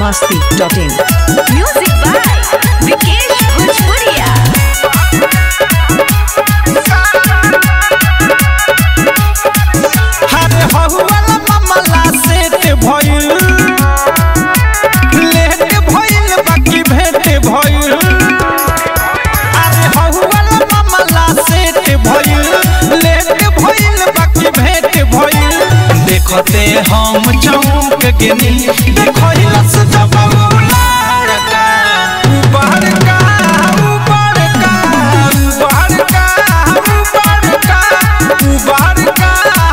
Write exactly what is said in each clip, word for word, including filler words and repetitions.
masti dot in. Music by Vikesh Bhojpuria. हरे हहुआला मामला set भइल, लेट भइल बाकी भेट भइल। अरे हहुआला मामला सेट भइल, लेट भइल बाकी भेट भइल। देखते हम चौक गिनी, देखइला से जब लड़का बड़का बड़का बड़का बड़का बड़का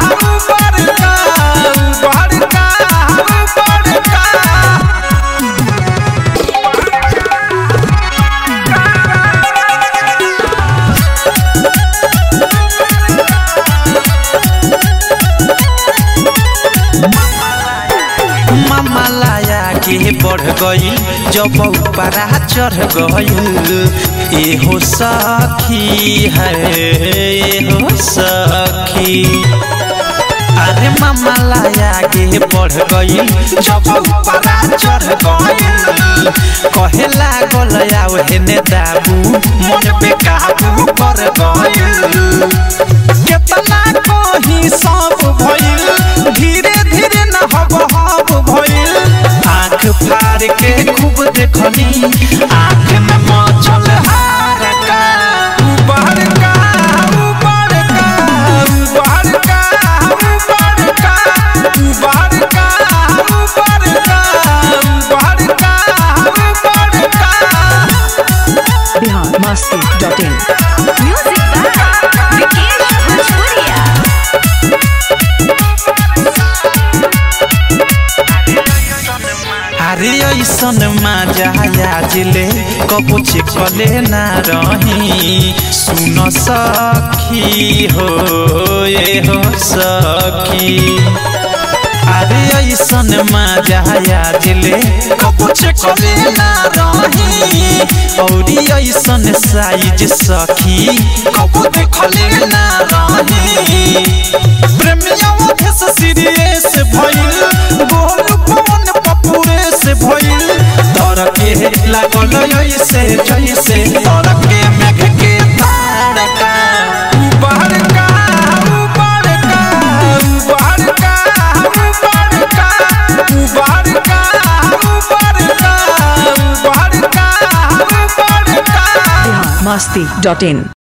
के बढ़ गई जब ऊपरा चढ़ गई। एहो सखी है एहो सखी, अरे मामा लाया के बढ़ गई जब ऊपरा चढ़ गई। कहे लागल आओ हेने दाबू, मन पे काबू कर गई। केतना कहीं सब भइल, धीरे धीरे न हब हब भइल। आँख फाड़ के खूब देखनी, आँख में मचल हारका बड़का बड़का बड़का बड़का बड़का बड़का बड़का। Bihar masti dot in. Music by Vikesh Bhojpuria. अरे ऐसन मजा आजले कबू छिपले ना रही। सुन सखी हो ये हो सखी, अरे ऐसन मजा आजले कबू छिपले ना रही। और ऐसन साइज सखी कबू देखले ना रही। प्रेमिया से सीरियस भइल, गोल फोन पपुरे से भइल। तोर के लागल ऐसे जैसे तोर के मेघ के तारका बड़का बड़का बड़का बड़का बड़का बड़का बड़का बड़का। Bihar masti dot in.